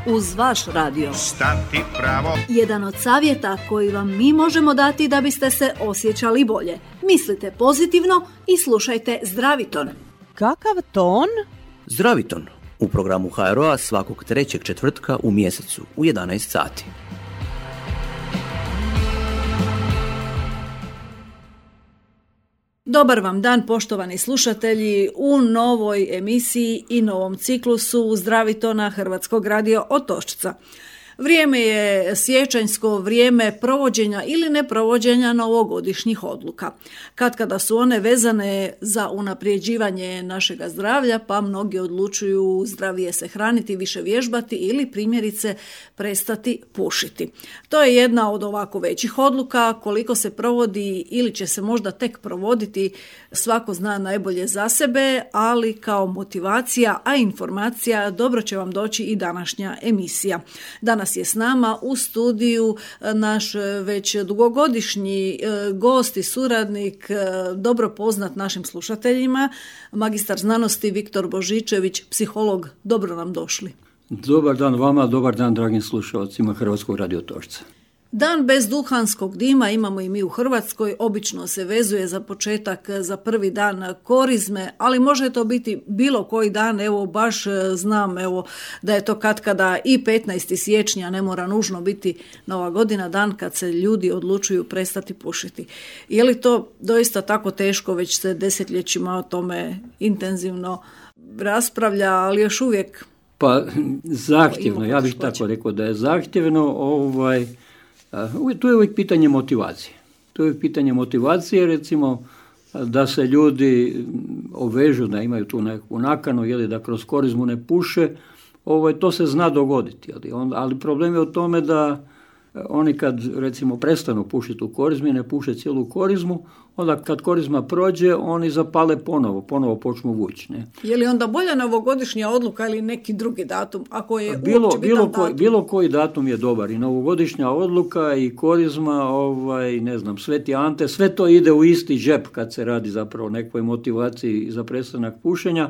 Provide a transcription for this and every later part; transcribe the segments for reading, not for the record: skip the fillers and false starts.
uz vaš radio. Stati pravo. Jedan od savjeta koji vam mi možemo dati da biste se osjećali bolje. Mislite pozitivno i slušajte Zdraviton. Kakav ton? Zdraviton u programu HRO-a svakog trećeg četvrtka u mjesecu u 11 sati. Dobar vam dan, poštovani slušatelji, u novoj emisiji i novom ciklusu Zdravitona Hrvatskog radio Otočca. Vrijeme je siječanjsko, vrijeme provođenja ili neprovođenja novogodišnjih odluka. Kada su one vezane za unapređivanje našega zdravlja, pa mnogi odlučuju zdravije se hraniti, više vježbati ili primjerice prestati pušiti. To je jedna od ovako većih odluka, koliko se provodi ili će se možda tek provoditi, svako zna najbolje za sebe, ali kao motivacija, a informacija dobro će vam doći i današnja emisija. Danas je s nama u studiju naš već dugogodišnji gost i suradnik, dobro poznat našim slušateljima, magistar znanosti Viktor Božičević, psiholog. Dobro nam došli. Dobar dan vama, dobar dan dragim slušalcima Hrvatskog radio Otočca. Dan bez duhanskog dima imamo i mi u Hrvatskoj, obično se vezuje za početak, za prvi dan korizme, ali može to biti bilo koji dan, evo baš znam evo da je to katkada i 15. siječnja, ne mora nužno biti Nova godina, dan kad se ljudi odlučuju prestati pušiti. Je li to doista tako teško, već se desetljećima o tome intenzivno raspravlja, ali još uvijek... Pa zahtjevno, ja bih tako rekao da je zahtjevno, tu je uvijek pitanje motivacije. To je pitanje motivacije, recimo, da se ljudi obvežu, da imaju tu neku nakanu, da kroz korizmu ne puše, to se zna dogoditi. Ali problem je u tome da oni kad, recimo, prestanu pušiti u korizmi, ne puše cijelu korizmu, onda kad korizma prođe, oni zapale ponovo počnu vući. Ne? Je li onda bolja novogodišnja odluka ili neki drugi datum? Ako je bilo koji datum je dobar. I novogodišnja odluka i korizma, Sveti Ante, sve to ide u isti džep kad se radi zapravo o nekoj motivaciji za prestanak pušenja.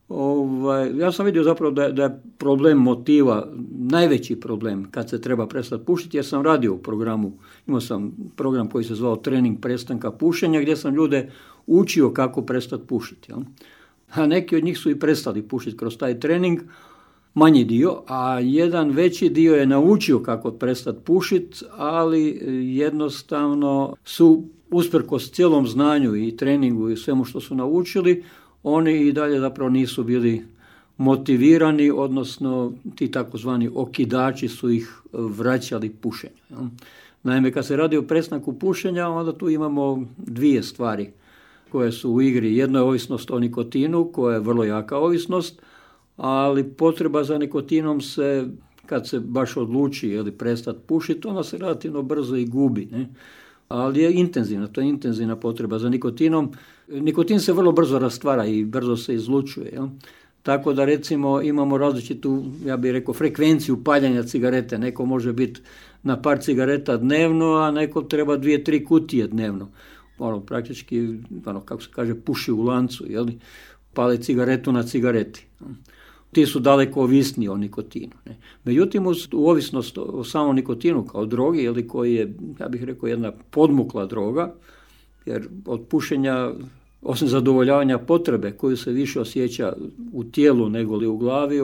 Ja sam vidio zapravo da je problem motiva najveći problem kad se treba prestati pušiti, jer sam radio u programu, imao sam program koji se zvao Trening prestanka pušenja, gdje sam ljude učio kako prestati pušiti. A neki od njih su i prestali pušiti kroz taj trening, manji dio, a jedan veći dio je naučio kako prestati pušiti, ali jednostavno su usprkos cijelom znanju i treningu i svemu što su naučili, oni i dalje zapravo nisu bili motivirani, odnosno ti takozvani okidači su ih vraćali pušenju. Naime, kad se radi o prestanku pušenja, onda tu imamo dvije stvari koje su u igri. Jedno je ovisnost o nikotinu, koja je vrlo jaka ovisnost, ali potreba za nikotinom se, kad se baš odluči prestati pušiti, ona se relativno brzo i gubi, ne? Ali je intenzivna, to je intenzivna potreba za nikotinom. Nikotin se vrlo brzo rastvara i brzo se izlučuje. Tako da recimo imamo različitu, ja bih rekao, frekvenciju paljenja cigarete. Neko može biti na par cigareta dnevno, a neko treba 2-3 kutije dnevno. Praktički, kako se kaže, puši u lancu, pale cigaretu na cigareti. Ti su daleko ovisniji o nikotinu. Ne? Međutim, u ovisnost o samom nikotinu kao drogi, koji je, ja bih rekao, jedna podmukla droga, jer od pušenja, osim zadovoljavanja potrebe koju se više osjeća u tijelu nego li u glavi,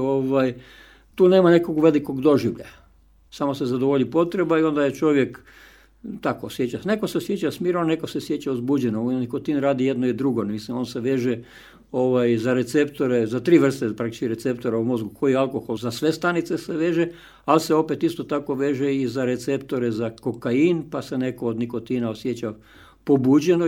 tu nema nekog velikog doživljaja. Samo se zadovolji potreba i onda je čovjek tako osjeća. Neko se osjeća smirano, neko se osjeća uzbuđeno. Nikotin radi jedno i drugo. Mislim, on se veže za receptore, za 3 vrste praktički receptora u mozgu, koji alkohol za sve stanice se veže, ali se opet isto tako veže i za receptore za kokain, pa se neko od nikotina osjeća pobuđeno,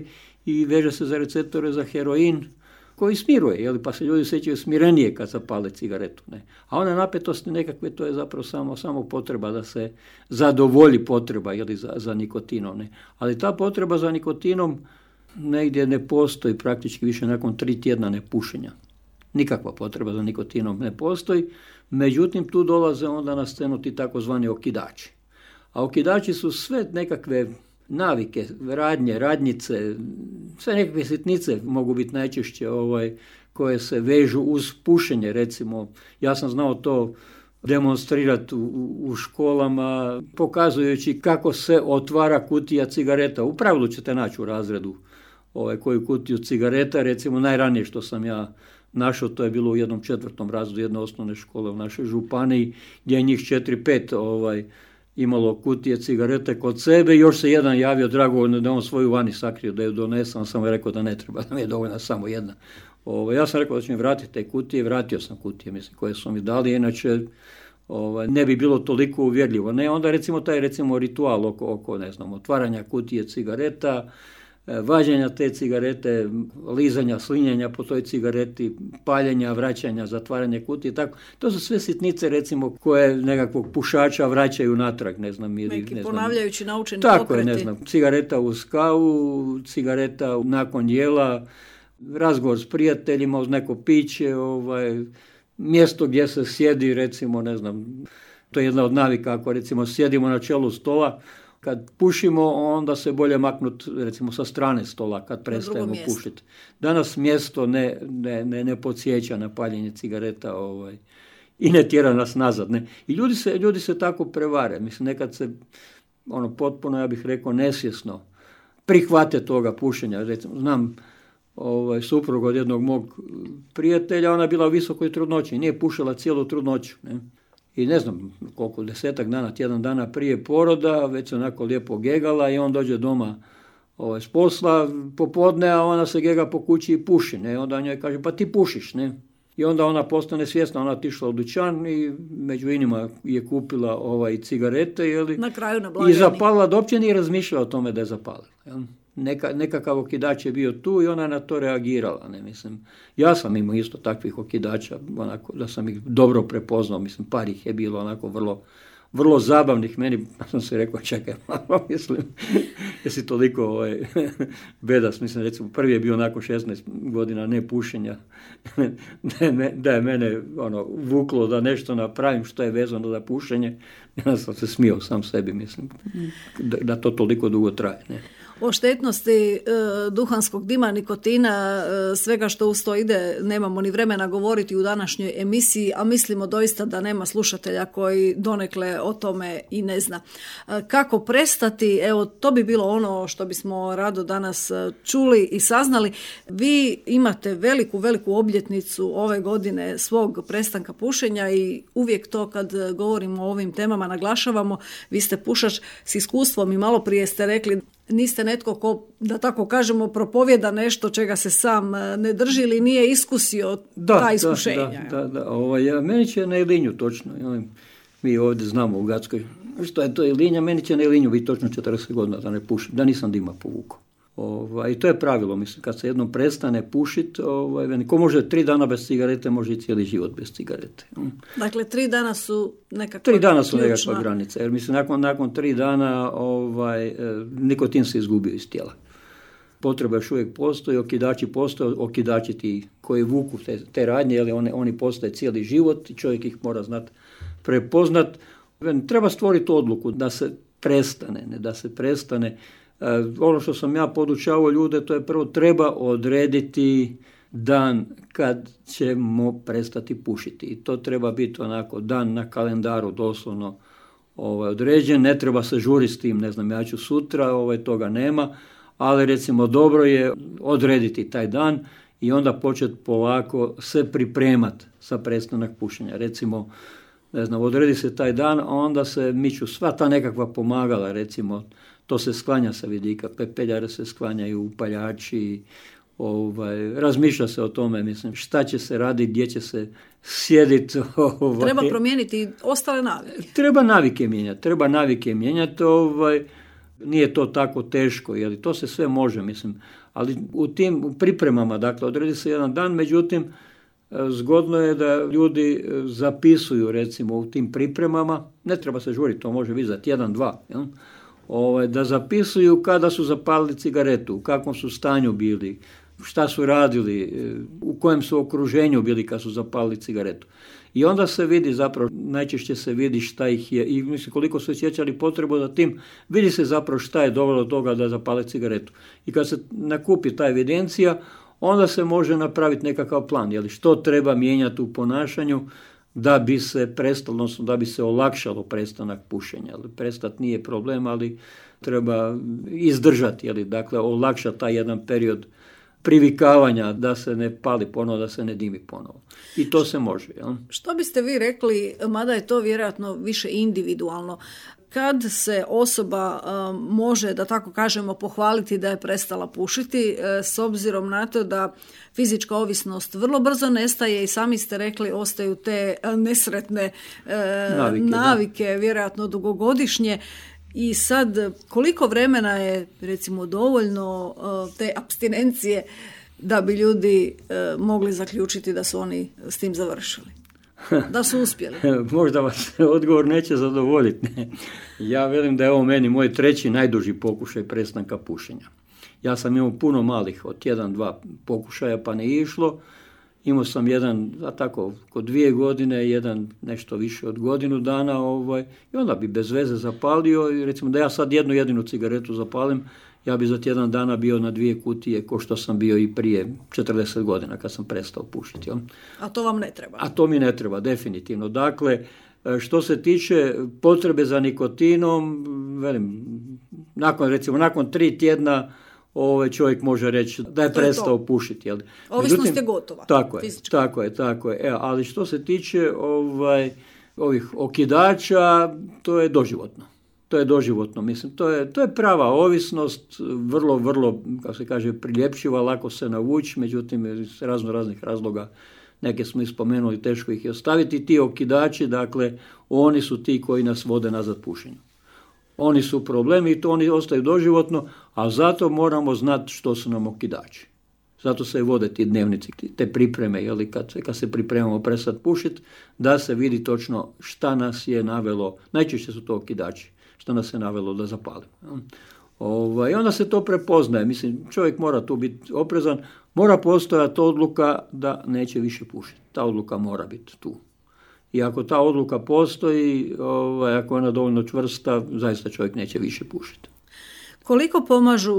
i veže se za receptore za heroin, koji smiruje, pa se ljudi osjećaju smirenije kad zapale cigaretu. Ne? A one napetosti nekakve, to je zapravo samo potreba da se zadovolji potreba za nikotinom. Ne? Ali ta potreba za nikotinom negdje ne postoji praktički više nakon 3 tjedna nepušenja. Nikakva potreba za nikotinom ne postoji, međutim tu dolaze onda na scenu ti takozvani okidači. A okidači su sve nekakve navike, radnjice, sve nekakve sitnice mogu biti najčešće koje se vežu uz pušenje. Recimo, ja sam znao to demonstrirati u školama, pokazujući kako se otvara kutija cigareta. U pravilu ćete naći u razredu koju kutiju cigareta, recimo najranije što sam ja našao, to je bilo u jednom 4. razredu jedne osnovne škole u našoj županiji, gdje je njih 4-5 imalo kutije cigarete kod sebe. Još se jedan javio dragovoljno da on svoju vani sakrio, da ju donese, on sam rekao da ne treba, da mi je dovoljna samo jedna. Ja sam rekao da ću mi vratiti te kutije, vratio sam kutije, mislim, koje su mi dali, inače ne bi bilo toliko uvjerljivo. Ne, onda recimo taj ritual oko ne znam, otvaranja kutije cigareta, vađenja te cigarete, lizanja, slinjenja po toj cigareti, paljenja, vraćanja, zatvaranje kutije, tako. To su sve sitnice, recimo, koje nekakvog pušača vraćaju natrag, ne znam. Neki ponavljajući naučeni pokreti. Tako je, ne znam, cigareta uz kavu, cigareta nakon jela, razgovor s prijateljima uz neko piće, mjesto gdje se sjedi, recimo, ne znam, to je jedna od navika, ako recimo sjedimo na čelu stola, kad pušimo, onda se bolje maknuti, recimo, sa strane stola kad prestajemo pušiti. Danas mjesto ne podsjeća na paljenje cigareta i ne tjera nas nazad. Ne. I ljudi se tako prevare. Mislim, nekad se potpuno, ja bih rekao, nesvjesno prihvate toga pušenja. Recimo, znam suprug od jednog mog prijatelja, ona je bila u visokoj trudnoći, nije pušila cijelu trudnoću. Ne. I ne znam koliko, 10 dana, tjedan dana prije poroda, već se onako lijepo gegala i on dođe doma s posla popodne, a ona se gega po kući i puši. Ne? Onda njoj kaže, pa ti pušiš. Ne? I onda ona postane svjesna, ona otišla u dućan i među inima je kupila cigarete. Na kraju na blagajni. I zapalila, da uopće nije razmišljala o tome da je zapalila. Nekakav okidač je bio tu i ona je na to reagirala. Ne? Mislim, ja sam imao isto takvih okidača, onako, da sam ih dobro prepoznao. Mislim, par ih je bilo onako vrlo, vrlo zabavnih. Meni, sam se rekao, čekaj malo, mislim, jesi toliko bedas. Mislim, recimo, prvi je bio nakon 16 godina nepušenja, da je mene vuklo da nešto napravim što je vezano za pušenje. Ja sam se smio sam sebi, mislim, da to toliko dugo traje. Ne? O štetnosti duhanskog dima, nikotina, svega što uz to ide, nemamo ni vremena govoriti u današnjoj emisiji, a mislimo doista da nema slušatelja koji donekle o tome i ne zna. Kako prestati? Evo, to bi bilo ono što bismo rado danas čuli i saznali. Vi imate veliku obljetnicu ove godine svog prestanka pušenja i uvijek to kad govorimo o ovim temama naglašavamo. Vi ste pušač s iskustvom i malo prije ste rekli niste netko ko, da tako kažemo, propovjeda nešto čega se sam ne drži ili nije iskusio ta iskušenja. Da. Meni će na Ilinju točno. Mi ovdje znamo u Gatskoj što je to Ilinja, meni će na Ilinju biti točno 40 godina da ne pušim, da nisam dima povukao. I to je pravilo, mislim, kad se jednom prestane pušiti, ko može 3 dana bez cigarete, može i cijeli život bez cigarete. Dakle, 3 dana su nekakva 3 dana su nekakva granica, jer mislim, nakon 3 dana nikotin se izgubio iz tijela. Potreba još uvijek postoji, okidači postoje, okidači ti koji vuku te radnje, jer oni postoje cijeli život i čovjek ih mora znati prepoznat. Treba stvoriti odluku da se prestane. Ono što sam ja podučavao ljude, to je prvo treba odrediti dan kad ćemo prestati pušiti. I to treba biti onako dan na kalendaru doslovno određen. Ne treba se žuriti s tim, ne znam, ja ću sutra, toga nema. Ali recimo dobro je odrediti taj dan i onda početi polako se pripremati za prestanak pušenja. Recimo, ne znam, odredi se taj dan, a onda se miču sva ta nekakva pomagala, recimo, to se sklanja sa vidika, pepeljare se sklanjaju, upaljači, razmišlja se o tome, mislim, šta će se raditi, gdje će se sjediti. Treba promijeniti ostale navike. Treba navike mijenjati, nije to tako teško, jer to se sve može, mislim, ali u tim pripremama, dakle, odredi se jedan dan, međutim, zgodno je da ljudi zapisuju, recimo, u tim pripremama, ne treba se žuriti, to može biti za tjedan, 2, jel? Da zapisuju kada su zapalili cigaretu, u kakvom su stanju bili, šta su radili, u kojem su okruženju bili kad su zapalili cigaretu. I onda se vidi zapravo, najčešće se vidi šta ih je, i mislim koliko su osjećali potrebu za tim, vidi se zapravo šta je dovelo do toga da zapale cigaretu. I kad se nakupi ta evidencija, onda se može napraviti nekakav plan, što treba mijenjati u ponašanju da bi se prestalo, odnosno da bi se olakšalo prestanak pušenja. Prestat nije problem, ali treba izdržati, dakle olakšati taj jedan period privikavanja da se ne pali ponovo, da se ne dimi ponovo. I to se može. Što biste vi rekli, mada je to vjerojatno više individualno, kad se osoba može, da tako kažemo, pohvaliti da je prestala pušiti, s obzirom na to da fizička ovisnost vrlo brzo nestaje i sami ste rekli ostaju te nesretne navike vjerojatno dugogodišnje. I sad, koliko vremena je, recimo, dovoljno te apstinencije da bi ljudi mogli zaključiti da su oni s tim završili? Da su uspjeli? Možda vas odgovor neće zadovoljiti. Ja velim da je ovo meni moj 3. najduži pokušaj prestanka pušenja. Ja sam imao puno malih, od 1-2 pokušaja pa ne išlo. Imao sam jedan, tako, kod 2 godine, jedan nešto više od godinu dana, i onda bi bez veze zapalio. I recimo da ja sad jednu jedinu cigaretu zapalim, ja bi za tjedan dana bio na 2 kutije, ko što sam bio i prije 40 godina kad sam prestao pušiti. A to vam ne treba? A to mi ne treba, definitivno. Dakle, što se tiče potrebe za nikotinom, velim, nakon 3 tjedna čovjek može reći da je prestao pušiti. Ovisnost je gotova. Tako je. Ali što se tiče ovih okidača, to je doživotno. Mislim, to je prava ovisnost, vrlo, vrlo, kako se kaže, priljepšiva, lako se navući, međutim, iz raznih razloga, neke smo ispomenuli, teško ih je ostaviti. Ti okidači, dakle, oni su ti koji nas vode nazad pušenju. Oni su problemi i to oni ostaju doživotno, a zato moramo znati što su nam okidači. Zato se vode ti dnevnici, te pripreme, kad se pripremamo prestati pušiti, da se vidi točno šta nas je navelo, najčešće su to okidači, šta nas je navelo da zapalimo. I onda se to prepoznaje. Mislim, čovjek mora tu biti oprezan, mora postojati odluka da neće više pušiti. Ta odluka mora biti tu. I ako ta odluka postoji, ako je ona dovoljno čvrsta, zaista čovjek neće više pušiti. Koliko pomažu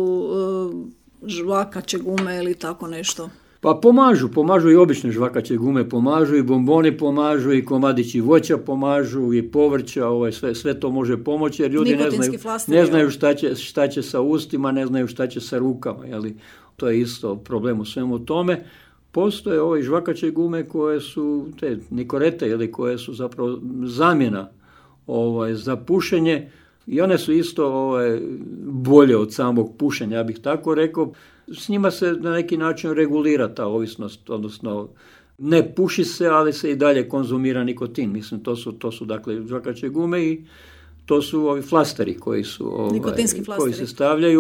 žvakaće gume ili tako nešto? Pa pomažu i obične žvakaće gume, pomažu i bomboni pomažu i komadići voća pomažu i povrća, sve to može pomoći jer ljudi ne znaju šta će sa ustima, ne znaju šta će sa rukama, to je isto problem u svemu tome. Postoje ove žvakaće gume koje su te nikorete koje su zapravo zamjena za pušenje i one su isto bolje od samog pušenja, ja bih tako rekao. S njima se na neki način regulira ta ovisnost, odnosno ne puši se, ali se i dalje konzumira nikotin. Mislim, to su dakle žvakaće gume i to su ovi flasteri koji su nikotinski flasteri koji se stavljaju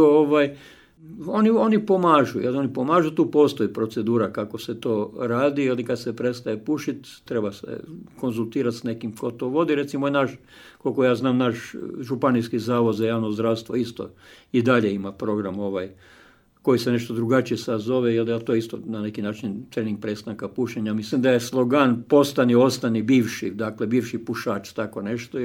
Oni pomažu, tu postoji procedura kako se to radi, kad se prestaje pušiti, treba se konzultirati s nekim ko to vodi. Recimo, koliko ja znam, naš županijski zavod za javno zdravstvo isto i dalje ima program koji se nešto drugačije sad zove, jer to je isto na neki način trening prestanka pušenja. Mislim da je slogan postani, ostani bivši, dakle bivši pušač, tako nešto.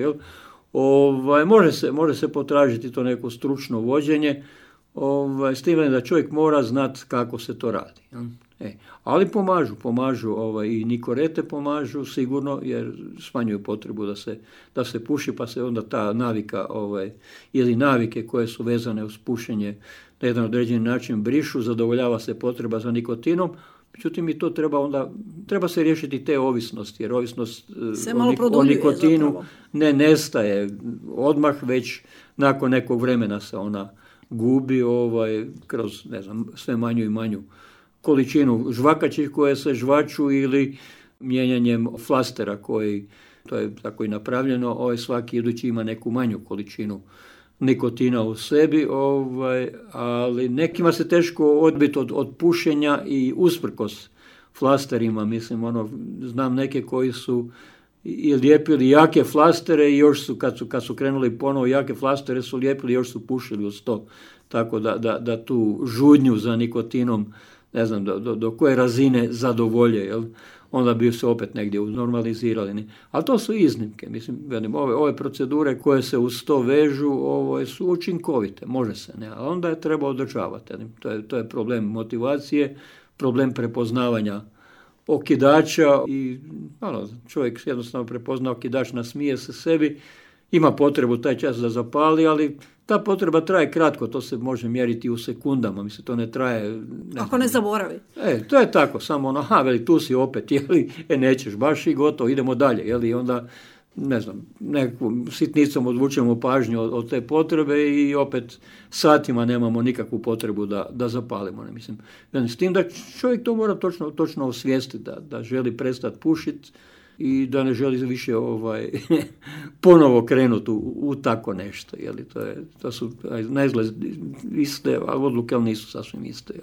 Može se potražiti to neko stručno vođenje, s time da čovjek mora znati kako se to radi. Ali pomažu i nikorete pomažu sigurno jer smanjuju potrebu da se puši, pa se onda ta navika ili navike koje su vezane uz pušenje na jedan određeni način brišu, zadovoljava se potreba za nikotinom. Međutim, i to treba se riješiti te ovisnosti, jer ovisnost o nikotinu zapravo ne nestaje odmah, već nakon nekog vremena se ona gubi kroz sve manju i manju količinu žvakačih koje se žvaču ili mijenjanjem flastera koji, to je tako i napravljeno, svaki idući ima neku manju količinu nikotina u sebi, ali nekima se teško odbiti od pušenja i usprkos flasterima. Mislim, znam neke koji su i lijepili jake flastere i još su, kad su krenuli ponovo jake flastere su lijepili, još su pušili uz to. Tako da tu žudnju za nikotinom, ne znam do koje razine zadovolje, onda bi se opet negdje normalizirali. Ali to su iznimke. Mislim, ove procedure koje se uz to vežu su učinkovite, može se, ali onda je treba održavati. To je problem motivacije, problem prepoznavanja okidača i čovjek jednostavno prepozna okidač, nasmije se sebi, ima potrebu taj čas da zapali, ali ta potreba traje kratko, to se može mjeriti u sekundama, mislim, to ne traje... Ako ne zaboravi. To je tako, samo veli, tu si opet, nećeš baš i gotovo, idemo dalje, i onda, nekakvom sitnicom odvučemo pažnju od te potrebe i opet satima nemamo nikakvu potrebu da zapalimo, mislim. S tim da čovjek to mora točno osvijestiti, da želi prestati pušiti, i da ne želi više ponovo krenuti u tako nešto. To su naizgled iste, a odluke nisu sasvim iste.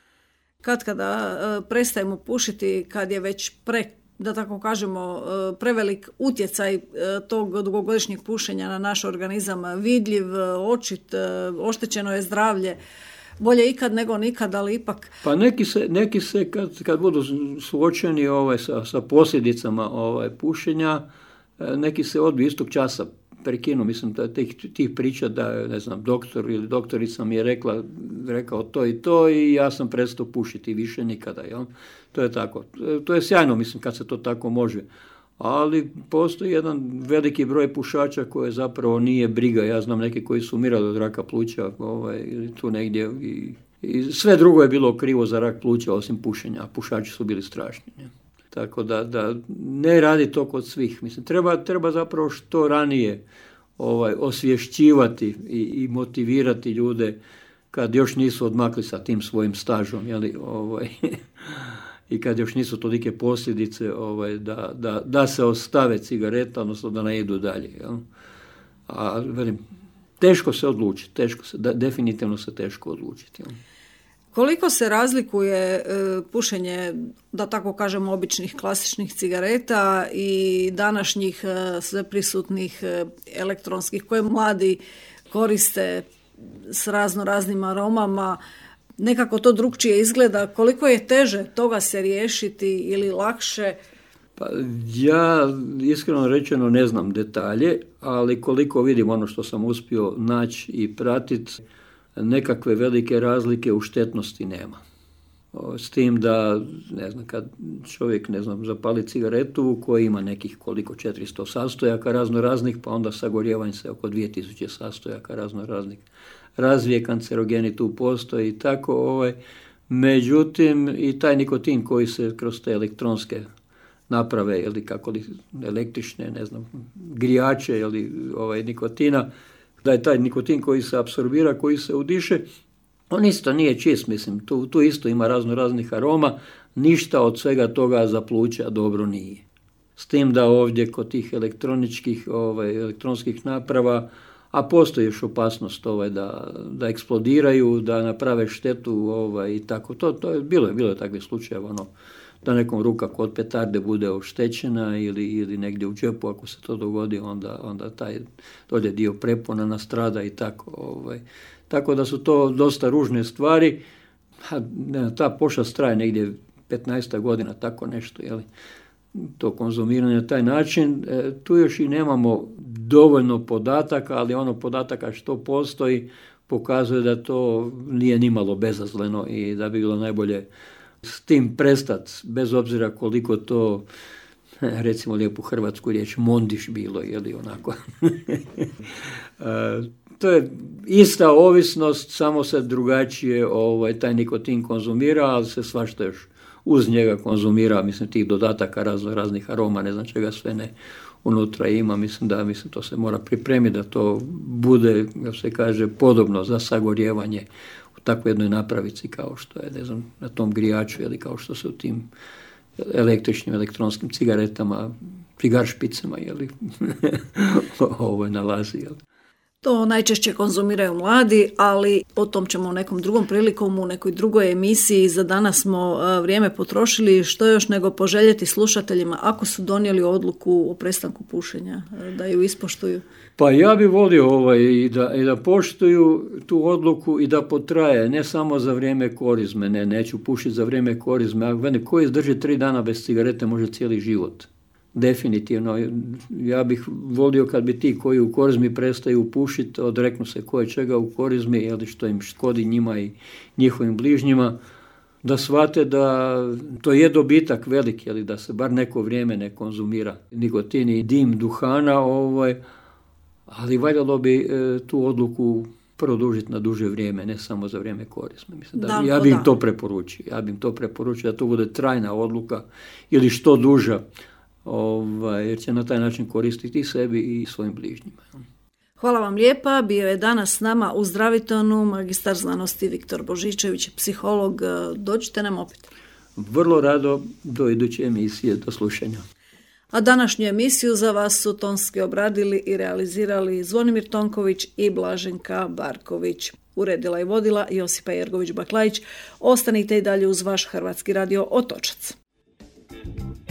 Kada prestajemo pušiti, kad je već da tako kažemo, prevelik utjecaj tog dugogodišnjeg pušenja na naš organizam vidljiv, očit, oštećeno je zdravlje, bolje ikad nego nikad, ali ipak... Pa neki se kad budu suočeni sa posljedicama pušenja, neki se odbiju istog časa prekinu. Mislim da tih priča da, doktor ili doktorica mi je rekao to i to i ja sam prestao pušiti više nikada. Jel? To je tako. To je sjajno, mislim, kad se to tako može. Ali postoji jedan veliki broj pušača koje zapravo nije briga. Ja znam neke koji su umirali od raka pluća tu negdje i sve drugo je bilo krivo za rak pluća osim pušenja, a pušači su bili strašni. Ne? Tako da ne radi to kod svih. Mislim, treba zapravo što ranije osvješćivati i motivirati ljude kad još nisu odmakli sa tim svojim stažom, i kad još nisu tolike posljedice da se ostave cigareta, odnosno da ne idu dalje. Jel? A velim, teško se odlučiti, definitivno se teško odlučiti. Jel? Koliko se razlikuje pušenje, da tako kažemo, običnih klasičnih cigareta i današnjih sveprisutnih elektronskih koje mladi koriste s raznim aromama? Nekako to drukčije izgleda. Koliko je teže toga se riješiti ili lakše? Pa ja iskreno rečeno ne znam detalje, ali koliko vidim ono što sam uspio naći i pratiti, nekakve velike razlike u štetnosti nema. S tim da, kad čovjek, zapali cigaretu koji ima nekih 400 sastojaka raznoraznih, pa onda sagorijevanje se oko 2000 sastojaka raznoraznih. Razvije kancerogeni tu postoji i tako. Međutim, i taj nikotin koji se kroz te elektronske naprave, ili kako li električne, grijače ili nikotina, da je taj nikotin koji se apsorbira, koji se udiše, on isto nije čist, mislim, tu isto ima raznih aroma, ništa od svega toga za pluća dobro nije. S tim da ovdje kod tih elektronskih naprava, a postoji još opasnost da eksplodiraju, da naprave štetu i tako. To je bilo je takvih slučajeva, da nekom ruka kod petarde bude oštećena ili negdje u džepu, ako se to dogodi, onda taj dolje dio prepona nastrada i tako. Tako da su to dosta ružne stvari. Ta pošast traje negdje 15 godina, tako nešto, to konzumiranje na taj način. Tu još i nemamo dovoljno podataka, ali podataka što postoji pokazuje da to nije nimalo bezazleno i da bi bilo najbolje s tim prestati, bez obzira koliko to, recimo lijepu hrvatsku riječ, mondiš bilo, onako. To je ista ovisnost, samo se drugačije taj nikotin konzumira, ali se svašta još uz njega konzumira, mislim, tih dodataka raznih aroma, ne znam čega sve ne unutra ima, mislim to se mora pripremiti da to bude, kako se kaže, podobno za sagorijevanje u takvoj jednoj napravici kao što je, na tom grijaču ili kao što se u tim električnim, elektronskim cigaretama, cigar špicama, nalazi, To najčešće konzumiraju mladi, ali o tom ćemo u nekom drugom prilikom, u nekoj drugoj emisiji. Za danas smo vrijeme potrošili, što još nego poželjeti slušateljima, ako su donijeli odluku o prestanku pušenja, da ju ispoštuju. Pa ja bih volio i da poštuju tu odluku i da potraje, ne samo za vrijeme korizme, neću pušiti za vrijeme korizme, a ko izdrži 3 dana bez cigarete može cijeli život. Definitivno, ja bih volio kad bi ti koji u korizmi prestaju pušiti, odreknu se koje čega u korizmi, što im škodi njima i njihovim bližnjima, da shvate da to je dobitak veliki, ali da se bar neko vrijeme ne konzumira nikotin i dim duhana, ali valjalo bi tu odluku produžiti na duže vrijeme, ne samo za vrijeme korizme. Mislim ja bih im to preporučio. Ja bih im to preporučio da to bude trajna odluka ili što duža, jer će na taj način koristiti i sebi i svojim bližnjima. Hvala vam lijepa. Bio je danas s nama u Zdravitonu magistar znanosti Viktor Božičević, psiholog. Dođite nam opet. Vrlo rado, do iduće emisije, do slušanja. A današnju emisiju za vas su tonski obradili i realizirali Zvonimir Tonković i Blaženka Barković. Uredila i vodila Josipa Jergović-Baklajić. Ostanite i dalje uz vaš Hrvatski radio Otočac.